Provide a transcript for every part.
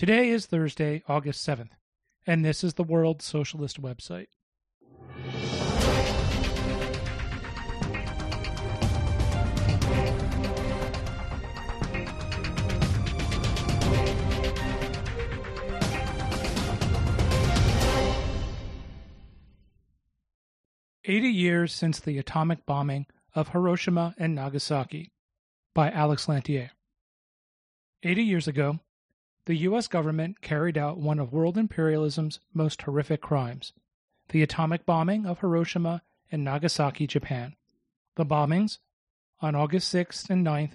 Today is Thursday, August 7th, and this is the World Socialist website. "80 Years Since the Atomic Bombing of Hiroshima and Nagasaki" by Alex Lantier. 80 years ago, the U.S. government carried out one of world imperialism's most horrific crimes, the atomic bombing of Hiroshima and Nagasaki, Japan. The bombings, on August 6th and 9th,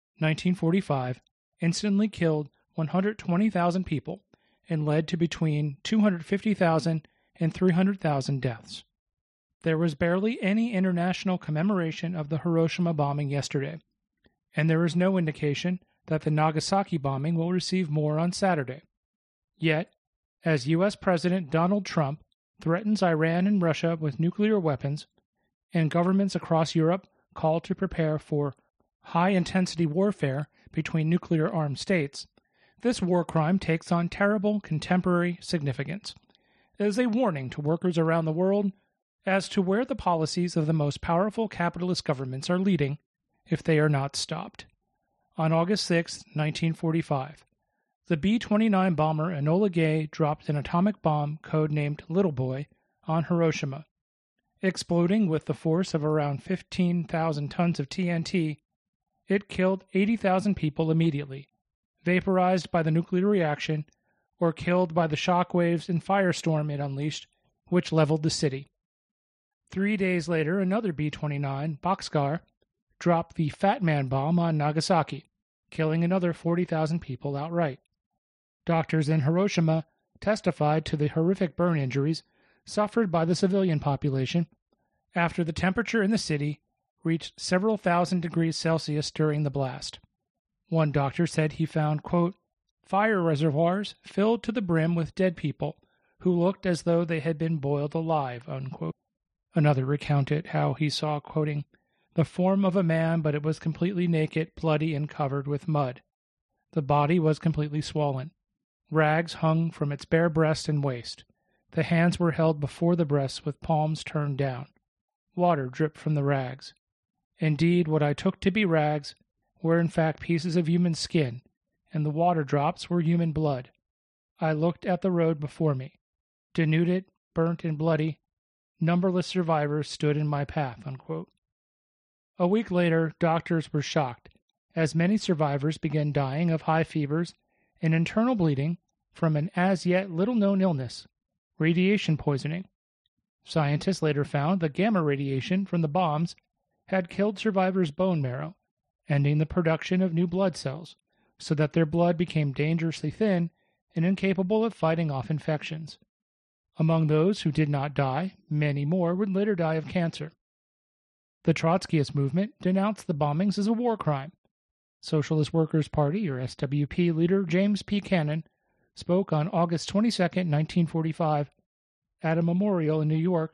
1945, instantly killed 120,000 people and led to between 250,000 and 300,000 deaths. There was barely any international commemoration of the Hiroshima bombing yesterday, and there is no indication that the Nagasaki bombing will receive more on Saturday. Yet, as U.S. President Donald Trump threatens Iran and Russia with nuclear weapons, and governments across Europe call to prepare for high-intensity warfare between nuclear-armed states, this war crime takes on terrible contemporary significance. It is a warning to workers around the world as to where the policies of the most powerful capitalist governments are leading if they are not stopped. On August 6, 1945, the B-29 bomber Enola Gay dropped an atomic bomb codenamed Little Boy on Hiroshima. Exploding with the force of around 15,000 tons of TNT, it killed 80,000 people immediately, vaporized by the nuclear reaction, or killed by the shock waves and firestorm it unleashed, which leveled the city. 3 days later, another B-29, Bockscar, dropped the Fat Man bomb on Nagasaki, killing another 40,000 people outright. Doctors in Hiroshima testified to the horrific burn injuries suffered by the civilian population after the temperature in the city reached several thousand degrees Celsius during the blast. One doctor said he found, quote, fire reservoirs filled to the brim with dead people who looked as though they had been boiled alive, unquote. Another recounted how he saw, quoting, the form of a man, but it was completely naked, bloody, and covered with mud. The body was completely swollen. Rags hung from its bare breast and waist. The hands were held before the breasts with palms turned down. Water dripped from the rags. Indeed, what I took to be rags were in fact pieces of human skin, and the water drops were human blood. I looked at the road before me. Denuded, burnt, and bloody, numberless survivors stood in my path, unquote. A week later, doctors were shocked, as many survivors began dying of high fevers and internal bleeding from an as-yet little-known illness, radiation poisoning. Scientists later found that gamma radiation from the bombs had killed survivors' bone marrow, ending the production of new blood cells, so that their blood became dangerously thin and incapable of fighting off infections. Among those who did not die, many more would later die of cancer. The Trotskyist movement denounced the bombings as a war crime. Socialist Workers' Party, or SWP, leader James P. Cannon spoke on August 22, 1945, at a memorial in New York,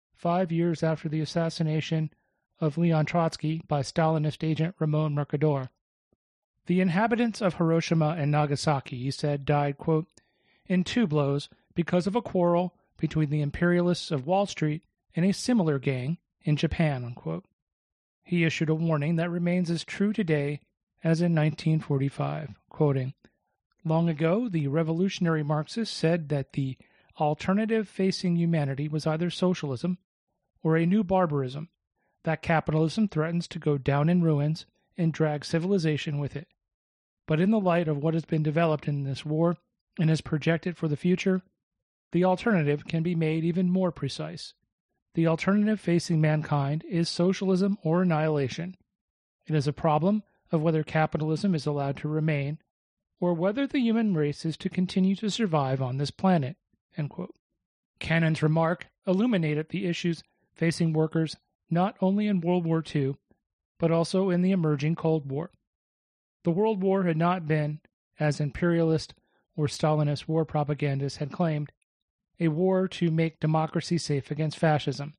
5 years after the assassination of Leon Trotsky by Stalinist agent Ramon Mercader. The inhabitants of Hiroshima and Nagasaki, he said, died, quote, in 2 blows because of a quarrel between the imperialists of Wall Street and a similar gang in Japan, unquote. He issued a warning that remains as true today as in 1945, quoting, long ago, the revolutionary Marxists said that the alternative facing humanity was either socialism or a new barbarism, that capitalism threatens to go down in ruins and drag civilization with it. But in the light of what has been developed in this war and is projected for the future, the alternative can be made even more precise. The alternative facing mankind is socialism or annihilation. It is a problem of whether capitalism is allowed to remain or whether the human race is to continue to survive on this planet, end quote. Cannon's remark illuminated the issues facing workers not only in World War II, but also in the emerging Cold War. The World War had not been, as imperialist or Stalinist war propagandists had claimed, a war to make democracy safe against fascism.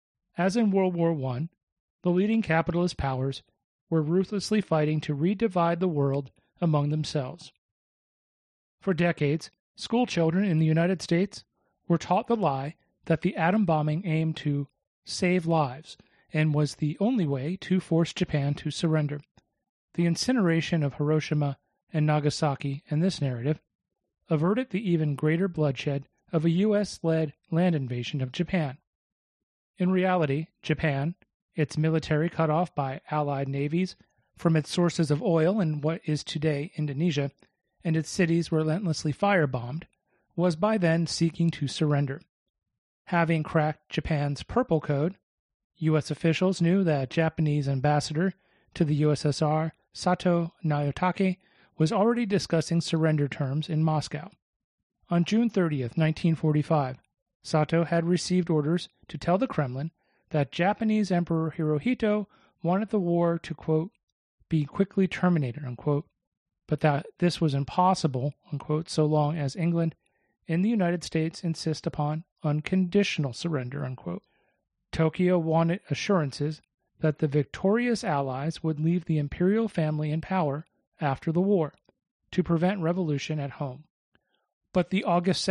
As in World War I, the leading capitalist powers were ruthlessly fighting to redivide the world among themselves. For decades, school children in the United States were taught the lie that the atom bombing aimed to save lives and was the only way to force Japan to surrender. The incineration of Hiroshima and Nagasaki in this narrative averted the even greater bloodshed of a U.S.-led land invasion of Japan. In reality, Japan, its military cut off by Allied navies from its sources of oil in what is today Indonesia, and its cities relentlessly firebombed, was by then seeking to surrender. Having cracked Japan's Purple Code, U.S. officials knew that Japanese ambassador to the USSR, Sato Nayotake, was already discussing surrender terms in Moscow. On June 30th, 1945, Sato had received orders to tell the Kremlin that Japanese Emperor Hirohito wanted the war to, quote, be quickly terminated, unquote, but that this was impossible, unquote, so long as England and the United States insist upon unconditional surrender, unquote. Tokyo wanted assurances that the victorious Allies would leave the imperial family in power after the war to prevent revolution at home. But the August 2,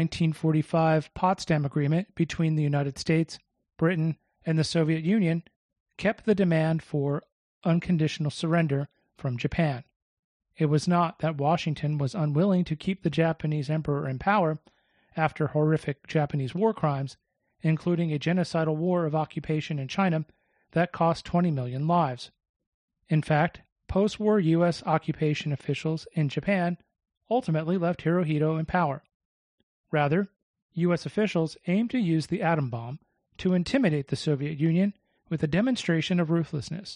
1945 Potsdam Agreement between the United States, Britain, and the Soviet Union kept the demand for unconditional surrender from Japan. It was not that Washington was unwilling to keep the Japanese emperor in power after horrific Japanese war crimes, including a genocidal war of occupation in China that cost 20 million lives. In fact, post-war U.S. occupation officials in Japan ultimately left Hirohito in power. Rather, U.S. officials aimed to use the atom bomb to intimidate the Soviet Union with a demonstration of ruthlessness.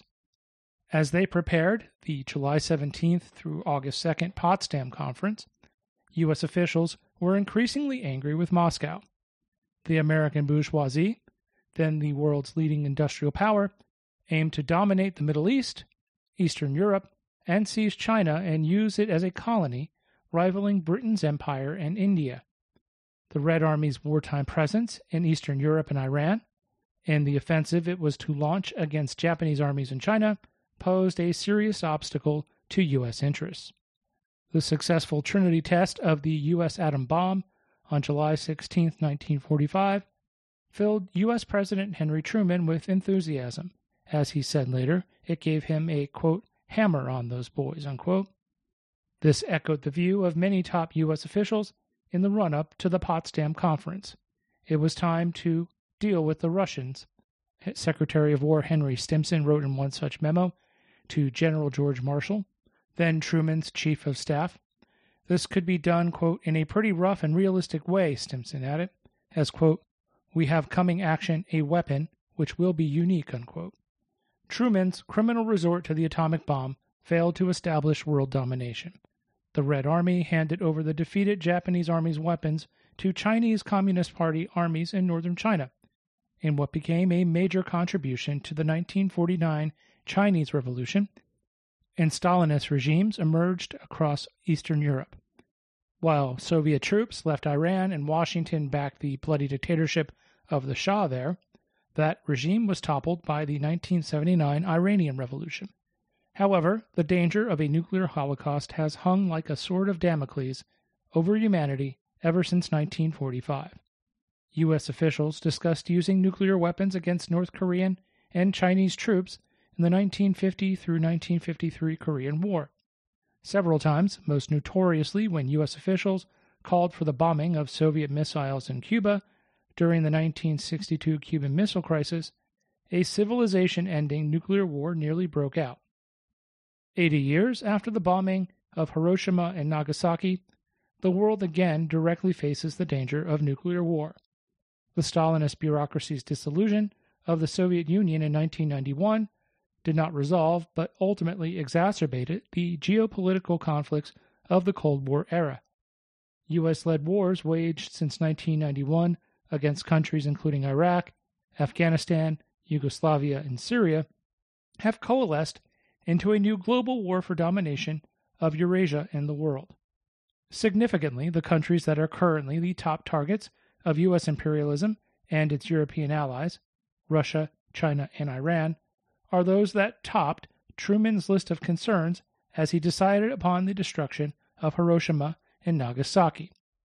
As they prepared the July 17th through August 2nd Potsdam Conference, U.S. officials were increasingly angry with Moscow. The American bourgeoisie, then the world's leading industrial power, aimed to dominate the Middle East, Eastern Europe, and seize China and use it as a colony, rivaling Britain's empire and India. The Red Army's wartime presence in Eastern Europe and Iran, and the offensive it was to launch against Japanese armies in China, posed a serious obstacle to U.S. interests. The successful Trinity test of the U.S. atom bomb on July 16, 1945, filled U.S. President Henry Truman with enthusiasm. As he said later, it gave him a, quote, hammer on those boys, unquote. This echoed the view of many top U.S. officials in the run-up to the Potsdam Conference. It was time to deal with the Russians. Secretary of War Henry Stimson wrote in one such memo to General George Marshall, then Truman's chief of staff. This could be done, quote, in a pretty rough and realistic way, Stimson added, as, quote, we have coming action a weapon which will be unique, unquote. Truman's criminal resort to the atomic bomb failed to establish world domination. The Red Army handed over the defeated Japanese army's weapons to Chinese Communist Party armies in northern China, in what became a major contribution to the 1949 Chinese Revolution, and Stalinist regimes emerged across Eastern Europe. While Soviet troops left Iran and Washington backed the bloody dictatorship of the Shah there, that regime was toppled by the 1979 Iranian Revolution. However, the danger of a nuclear holocaust has hung like a sword of Damocles over humanity ever since 1945. U.S. officials discussed using nuclear weapons against North Korean and Chinese troops in the 1950 through 1953 Korean War. Several times, most notoriously when U.S. officials called for the bombing of Soviet missiles in Cuba during the 1962 Cuban Missile Crisis, a civilization-ending nuclear war nearly broke out. 80 years after the bombing of Hiroshima and Nagasaki, the world again directly faces the danger of nuclear war. The Stalinist bureaucracy's dissolution of the Soviet Union in 1991 did not resolve but ultimately exacerbated the geopolitical conflicts of the Cold War era. U.S.-led wars waged since 1991 against countries including Iraq, Afghanistan, Yugoslavia, and Syria have coalesced into a new global war for domination of Eurasia and the world. Significantly, the countries that are currently the top targets of U.S. imperialism and its European allies, Russia, China, and Iran, are those that topped Truman's list of concerns as he decided upon the destruction of Hiroshima and Nagasaki.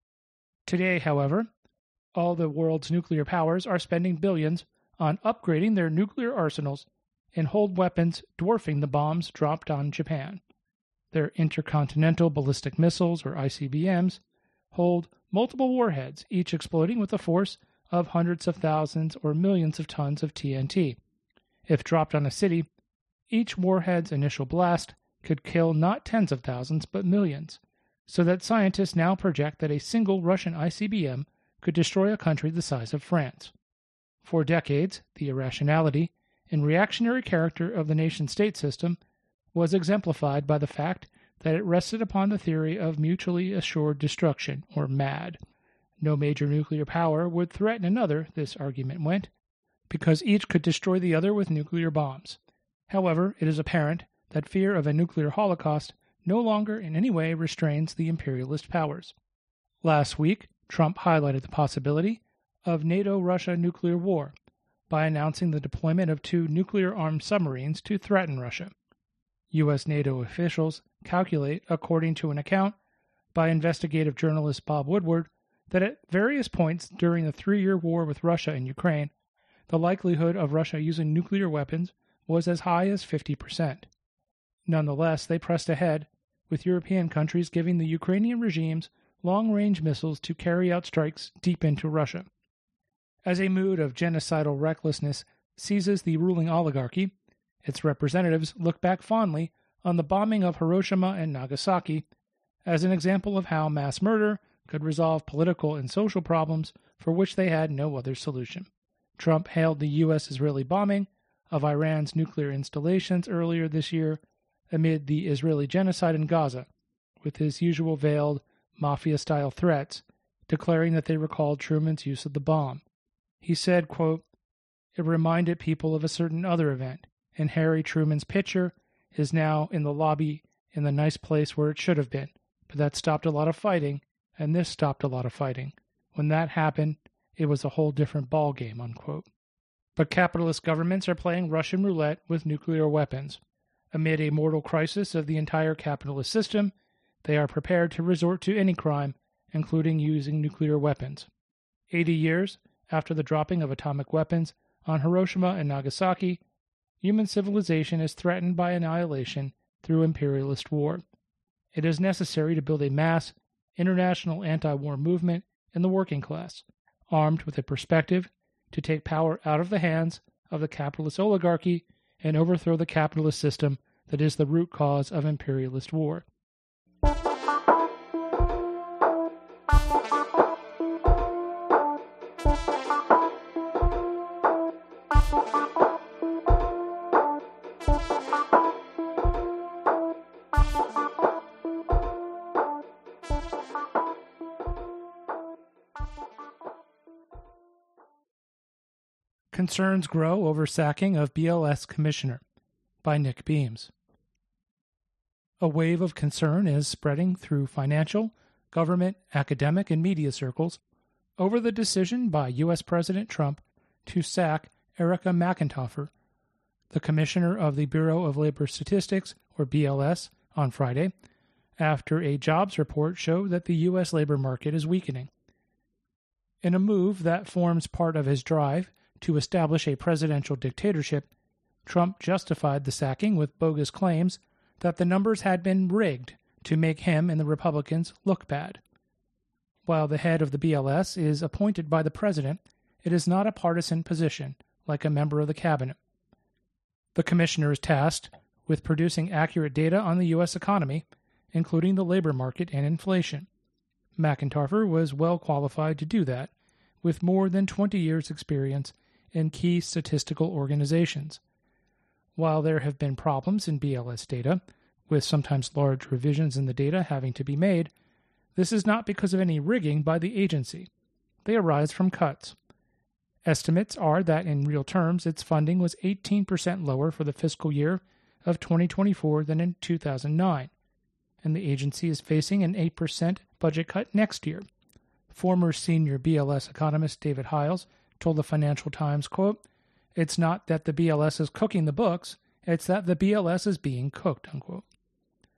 Today, however, all the world's nuclear powers are spending billions on upgrading their nuclear arsenals and hold weapons dwarfing the bombs dropped on Japan. Their intercontinental ballistic missiles, or ICBMs, hold multiple warheads, each exploding with a force of hundreds of thousands or millions of tons of TNT. If dropped on a city, each warhead's initial blast could kill not tens of thousands but millions, so that scientists now project that a single Russian ICBM could destroy a country the size of France. For decades, the irrationality and reactionary character of the nation-state system was exemplified by the fact that it rested upon the theory of mutually assured destruction, or MAD. No major nuclear power would threaten another, this argument went, because each could destroy the other with nuclear bombs. However, it is apparent that fear of a nuclear holocaust no longer in any way restrains the imperialist powers. Last week, Trump highlighted the possibility of NATO-Russia nuclear war by announcing the deployment of 2 nuclear-armed submarines to threaten Russia. U.S. NATO officials calculate, according to an account by investigative journalist Bob Woodward, that at various points during the 3-year war with Russia and Ukraine, the likelihood of Russia using nuclear weapons was as high as 50%. Nonetheless, they pressed ahead, with European countries giving the Ukrainian regimes long-range missiles to carry out strikes deep into Russia. As a mood of genocidal recklessness seizes the ruling oligarchy, its representatives look back fondly on the bombing of Hiroshima and Nagasaki as an example of how mass murder could resolve political and social problems for which they had no other solution. Trump hailed the U.S.-Israeli bombing of Iran's nuclear installations earlier this year amid the Israeli genocide in Gaza, with his usual veiled, mafia-style threats, declaring that they recalled Truman's use of the bomb. He said, quote, "It reminded people of a certain other event, and Harry Truman's picture is now in the lobby in the nice place where it should have been. But that stopped a lot of fighting, and this stopped a lot of fighting. When that happened, it was a whole different ballgame," unquote. But capitalist governments are playing Russian roulette with nuclear weapons. Amid a mortal crisis of the entire capitalist system, they are prepared to resort to any crime, including using nuclear weapons. 80 years after the dropping of atomic weapons on Hiroshima and Nagasaki, human civilization is threatened by annihilation through imperialist war. It is necessary to build a mass, international anti-war movement in the working class, armed with a perspective to take power out of the hands of the capitalist oligarchy and overthrow the capitalist system that is the root cause of imperialist war. Concerns grow over sacking of BLS commissioner, by Nick Beams. A wave of concern is spreading through financial, government, academic, and media circles over the decision by U.S. President Trump to sack Erica McEnthofer, the commissioner of the Bureau of Labor Statistics, or BLS, on Friday, after a jobs report showed that the U.S. labor market is weakening. In a move that forms part of his drive to establish a presidential dictatorship, Trump justified the sacking with bogus claims that the numbers had been rigged to make him and the Republicans look bad. While the head of the BLS is appointed by the president, it is not a partisan position, like a member of the cabinet. The commissioner is tasked with producing accurate data on the U.S. economy, including the labor market and inflation. McEnthofer was well qualified to do that, with more than 20 years' experience in key statistical organizations. While there have been problems in BLS data, with sometimes large revisions in the data having to be made, this is not because of any rigging by the agency. They arise from cuts. Estimates are that in real terms its funding was 18% lower for the fiscal year of 2024 than in 2009, and the agency is facing an 8% budget cut next year. Former senior BLS economist David Hiles told the Financial Times, quote, "It's not that the BLS is cooking the books, it's that the BLS is being cooked," unquote.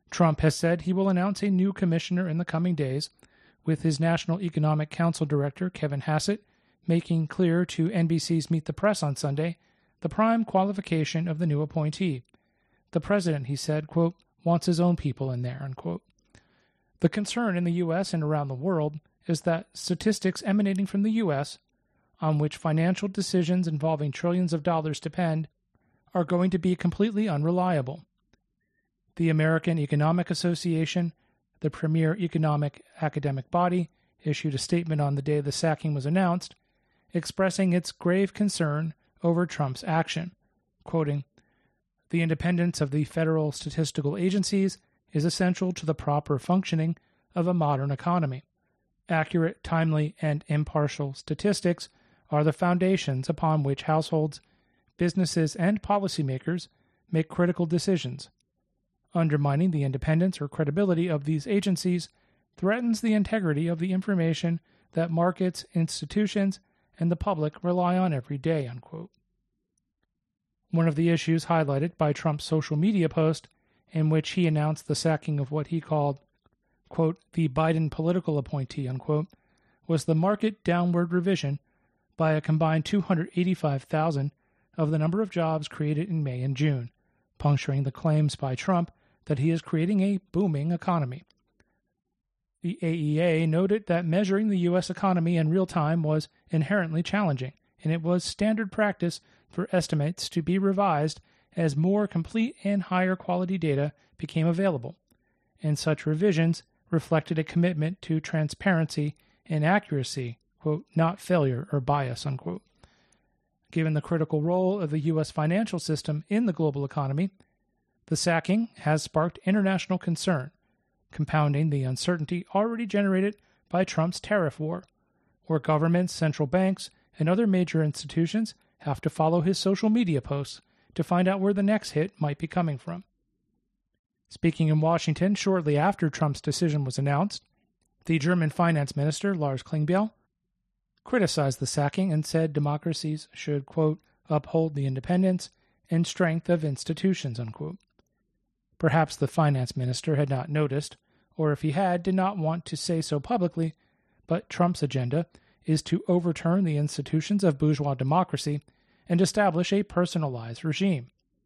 Trump has said he will announce a new commissioner in the coming days, with his National Economic Council director, Kevin Hassett, making clear to NBC's Meet the Press on Sunday the prime qualification of the new appointee. The president, he said, quote, wants his own people in there, unquote. The concern in the U.S. and around the world is that statistics emanating from the U.S., on which financial decisions involving trillions of dollars depend, are going to be completely unreliable. The American Economic Association, the premier economic academic body, issued a statement on the day the sacking was announced, expressing its grave concern over Trump's action, quoting, "The independence of the federal statistical agencies is essential to the proper functioning of a modern economy. Accurate, timely, and impartial statistics are the foundations upon which households, businesses, and policymakers make critical decisions. Undermining the independence or credibility of these agencies threatens the integrity of the information that markets, institutions, and the public rely on every day," unquote. One of the issues highlighted by Trump's social media post, in which he announced the sacking of what he called, quote, the Biden political appointee, unquote, was the market downward revision by a combined 285,000 of the number of jobs created in May and June, puncturing the claims by Trump that he is creating a booming economy. The AEA noted that measuring the U.S. economy in real time was inherently challenging, and it was standard practice for estimates to be revised as more complete and higher quality data became available, and such revisions reflected a commitment to transparency and accuracy, quote, not failure or bias, unquote. Given the critical role of the U.S. financial system in the global economy, the sacking has sparked international concern, compounding the uncertainty already generated by Trump's tariff war, where governments, central banks, and other major institutions have to follow his social media posts to find out where the next hit might be coming from. Speaking in Washington shortly after Trump's decision was announced, the German finance minister, Lars Klingbeil, criticized the sacking and said democracies should, quote, uphold the independence and strength of institutions, unquote. Perhaps the finance minister had not noticed, or if he had, did not want to say so publicly, but Trump's agenda is to overturn the institutions of bourgeois democracy and establish a personalized regime.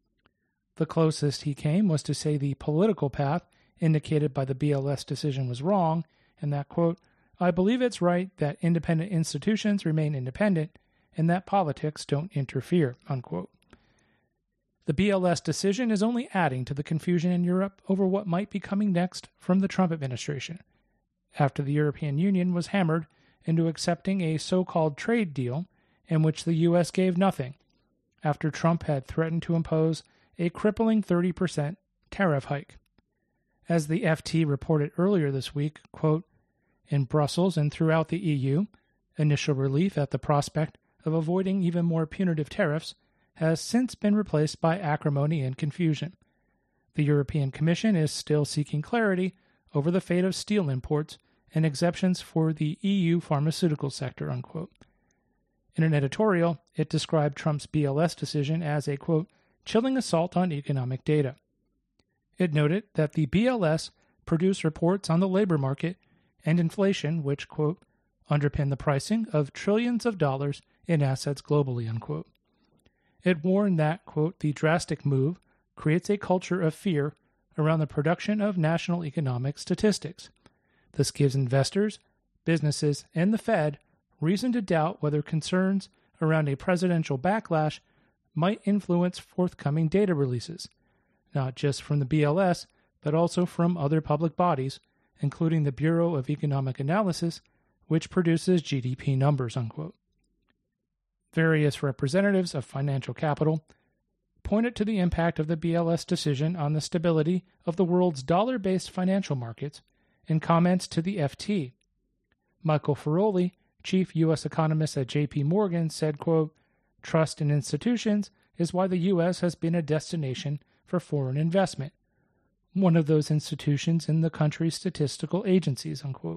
The closest he came was to say the political path indicated by the BLS decision was wrong, and that, quote, I believe it's right that independent institutions remain independent and that politics don't interfere, unquote. The BLS decision is only adding to the confusion in Europe over what might be coming next from the Trump administration, after the European Union was hammered into accepting a so-called trade deal in which the U.S. gave nothing, after Trump had threatened to impose a crippling 30% tariff hike. As the FT reported earlier this week, quote, in Brussels and throughout the EU, initial relief at the prospect of avoiding even more punitive tariffs has since been replaced by acrimony and confusion. The European Commission is still seeking clarity over the fate of steel imports and exemptions for the EU pharmaceutical sector, unquote. In an editorial, it described Trump's BLS decision as a, quote, chilling assault on economic data. It noted that the BLS produced reports on the labor market and inflation which, quote, underpin the pricing of trillions of dollars in assets globally, unquote. It warned that, quote, the drastic move creates a culture of fear around the production of national economic statistics. This gives investors, businesses, and the Fed reason to doubt whether concerns around a presidential backlash might influence forthcoming data releases, not just from the BLS, but also from other public bodies, including the Bureau of Economic Analysis, which produces GDP numbers, unquote. Various representatives of financial capital pointed to the impact of the BLS decision on the stability of the world's dollar-based financial markets in comments to the FT. Michael Feroli, chief U.S. economist at J.P. Morgan, said, quote, trust in institutions is why the U.S. has been a destination for foreign investment, one of those institutions in the country's statistical agencies, unquote.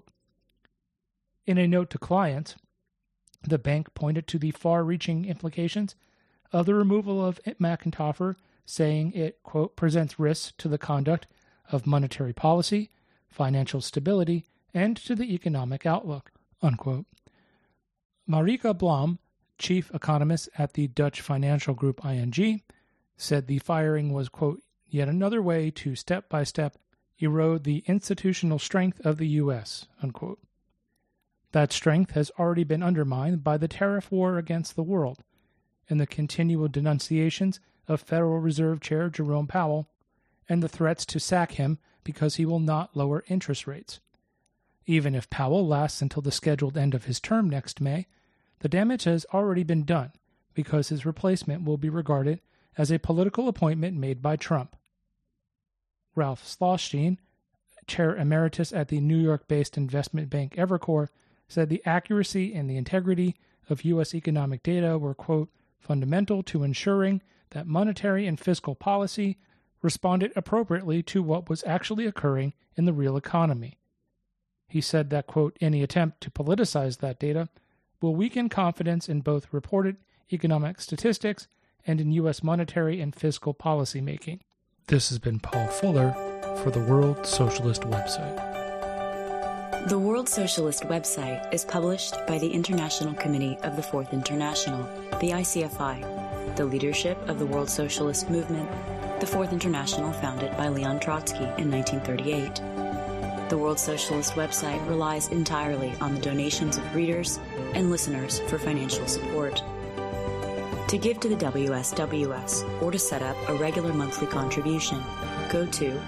In a note to clients, the bank pointed to the far-reaching implications of the removal of McIntyre, saying it, quote, presents risks to the conduct of monetary policy, financial stability, and to the economic outlook," unquote. Marika Blom, chief economist at the Dutch financial group ING, said the firing was, quote, "yet another way to step-by-step erode the institutional strength of the U.S., unquote. That strength has already been undermined by the tariff war against the world and the continual denunciations of Federal Reserve Chair Jerome Powell and the threats to sack him because he will not lower interest rates. Even if Powell lasts until the scheduled end of his term next May, the damage has already been done because his replacement will be regarded as a political appointment made by Trump." Ralph Schlosstein, chair emeritus at the New York-based investment bank Evercore, said the accuracy and the integrity of U.S. economic data were, quote, "fundamental to ensuring that monetary and fiscal policy responded appropriately to what was actually occurring in the real economy." He said that, quote, "any attempt to politicize that data will weaken confidence in both reported economic statistics and in U.S. monetary and fiscal policy making." This has been Paul Fuller for the World Socialist Website. The World Socialist Website is published by the International Committee of the Fourth International, the ICFI, the leadership of the World Socialist Movement, the Fourth International founded by Leon Trotsky in 1938. The World Socialist Website relies entirely on the donations of readers and listeners for financial support. To give to the WSWS or to set up a regular monthly contribution, go to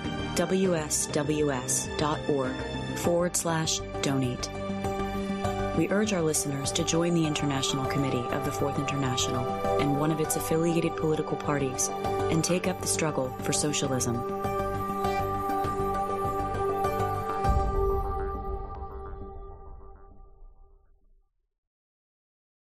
wsws.org/donate. We urge our listeners to join the International Committee of the Fourth International and one of its affiliated political parties and take up the struggle for socialism.